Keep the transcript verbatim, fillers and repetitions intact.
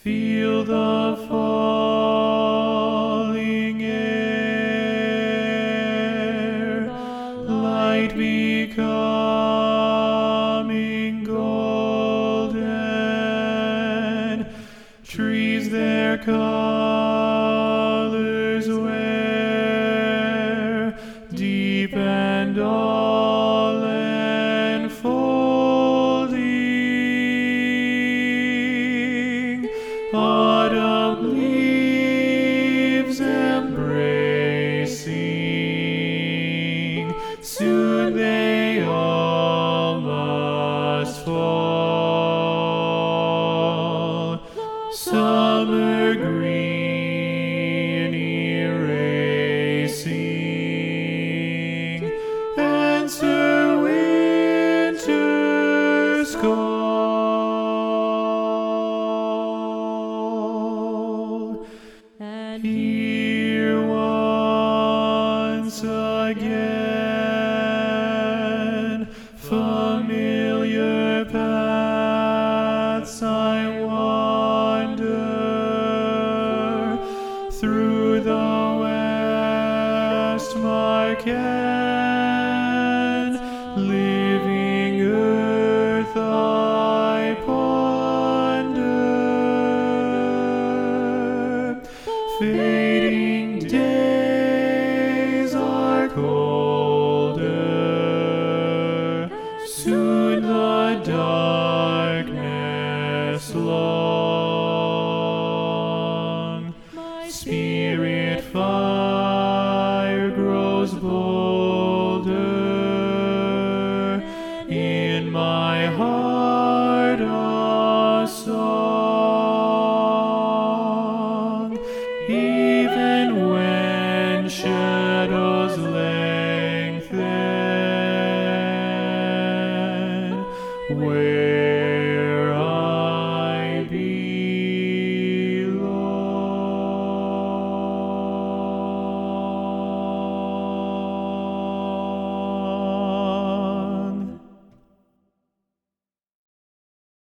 Feel the falling air, light becoming golden, trees their colors wear, deep and all enfolding. Autumn leaves embracing, soon they all must fall. Summer green erasing, answer winter's call. And here once again, familiar paths I wander, through the west Marken, living earth I ponder. Fading days are colder, soon the darkness long. Speed